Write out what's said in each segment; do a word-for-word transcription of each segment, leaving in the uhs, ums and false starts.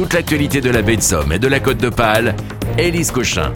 Toute l'actualité de la baie de Somme et de la Côte d'Opale, Élise Cochin.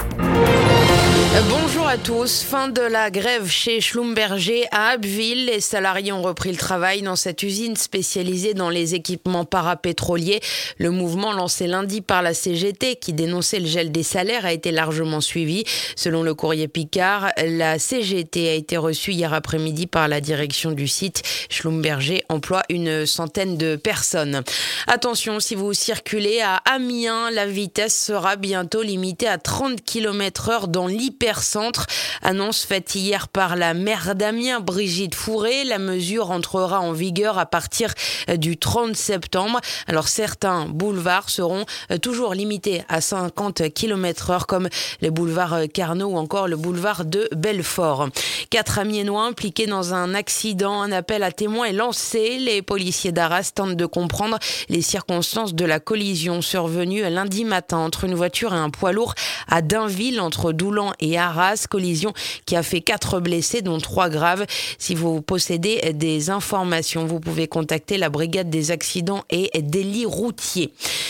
Bonjour à tous. Fin de la grève chez Schlumberger à Abbeville. Les salariés ont repris le travail dans cette usine spécialisée dans les équipements parapétroliers. Le mouvement lancé lundi par la C G T qui dénonçait le gel des salaires a été largement suivi. Selon le courrier Picard, la C G T a été reçue hier après-midi par la direction du site. Schlumberger emploie une centaine de personnes. Attention, si vous circulez à Amiens, la vitesse sera bientôt limitée à trente kilomètres heure dans l'hypercentre. Annonce faite hier par la maire d'Amiens, Brigitte Fourré. La mesure entrera en vigueur à partir du trente septembre. Alors certains boulevards seront toujours limités à cinquante kilomètres heure comme les boulevards Carnot ou encore le boulevard de Belfort. Quatre Amiénois impliqués dans un accident. Un appel à témoins est lancé. Les policiers d'Arras tentent de comprendre les circonstances de la collision survenue lundi matin entre une voiture et un poids lourd à Dainville entre Doulan et Arras. Collision qui a fait quatre blessés dont trois graves. Si vous possédez des informations, vous pouvez contacter la brigade des accidents et délits routiers.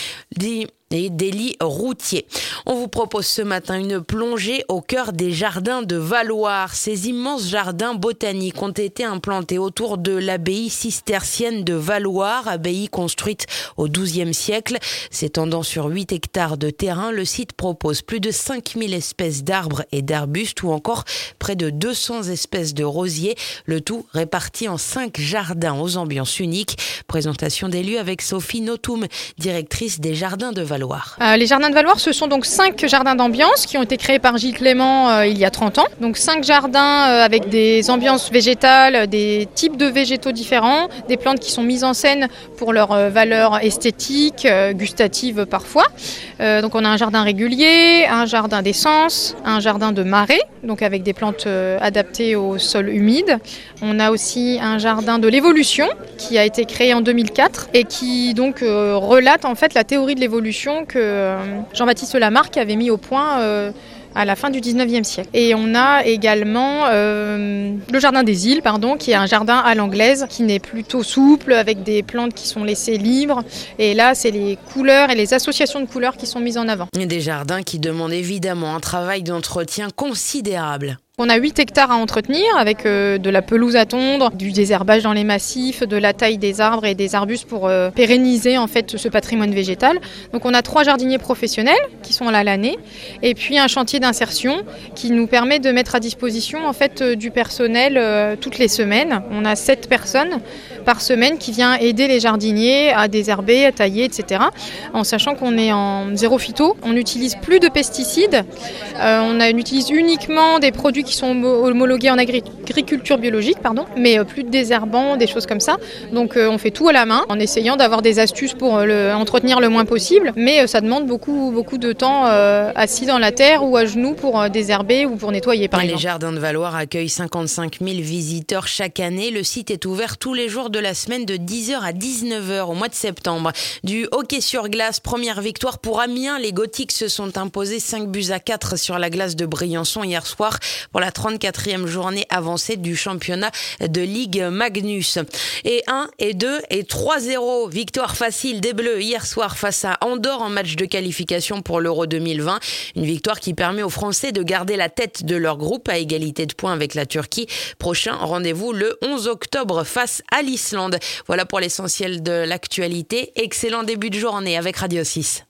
Des et délits routiers. On vous propose ce matin une plongée au cœur des jardins de Valloire. Ces immenses jardins botaniques ont été implantés autour de l'abbaye cistercienne de Valloire, abbaye construite au douzième siècle. S'étendant sur huit hectares de terrain, le site propose plus de cinq mille espèces d'arbres et d'arbustes ou encore près de deux cents espèces de rosiers, le tout réparti en cinq jardins aux ambiances uniques. Présentation des lieux avec Sophie Notoum, directrice des jardins de Valloire. Euh, les jardins de Valloire, ce sont donc cinq jardins d'ambiance qui ont été créés par Gilles Clément euh, il y a trente ans. Donc cinq jardins euh, avec des ambiances végétales, des types de végétaux différents, des plantes qui sont mises en scène pour leur euh, valeur esthétique, euh, gustative parfois. Euh, donc on a un jardin régulier, un jardin d'essence, un jardin de marais, donc avec des plantes euh, adaptées au sol humide. On a aussi un jardin de l'évolution qui a été créé en deux mille quatre et qui donc euh, relate en fait la théorie de l'évolution que Jean-Baptiste Lamarck avait mis au point euh, à la fin du dix-neuvième siècle. Et on a également euh, le jardin des îles, pardon, qui est un jardin à l'anglaise, qui n'est plutôt souple, avec des plantes qui sont laissées libres. Et là, c'est les couleurs et les associations de couleurs qui sont mises en avant. Des jardins qui demandent évidemment un travail d'entretien considérable. On a huit hectares à entretenir avec euh, de la pelouse à tondre, du désherbage dans les massifs, de la taille des arbres et des arbustes pour euh, pérenniser en fait ce patrimoine végétal. Donc on a trois jardiniers professionnels qui sont là l'année et puis un chantier d'insertion qui nous permet de mettre à disposition en fait euh, du personnel euh, toutes les semaines. On a sept personnes par semaine qui vient aider les jardiniers à désherber, à tailler, et cetera. En sachant qu'on est en zéro phyto, on n'utilise plus de pesticides, euh, on, a, on utilise uniquement des produits qui sont homologués en agriculture biologique, pardon, mais plus de désherbants, des choses comme ça. Donc euh, on fait tout à la main en essayant d'avoir des astuces pour le, entretenir le moins possible, mais euh, ça demande beaucoup, beaucoup de temps euh, assis dans la terre ou à genoux pour euh, désherber ou pour nettoyer par Les exemple. jardins de Valloire accueillent cinquante-cinq mille visiteurs chaque année. Le site est ouvert tous les jours de la semaine de dix heures à dix-neuf heures au mois de septembre. Du hockey sur glace, première victoire pour Amiens. Les Gothiques se sont imposés cinq buts à quatre sur la glace de Briançon hier soir pour la trente-quatrième journée avancée du championnat de Ligue Magnus. Et un, et deux, et trois zéro. Victoire facile des Bleus hier soir face à Andorre en match de qualification pour l'Euro deux mille vingt. Une victoire qui permet aux Français de garder la tête de leur groupe à égalité de points avec la Turquie. Prochain rendez-vous le onze octobre face à l'Islande. Voilà pour l'essentiel de l'actualité. Excellent début de journée avec Radio six.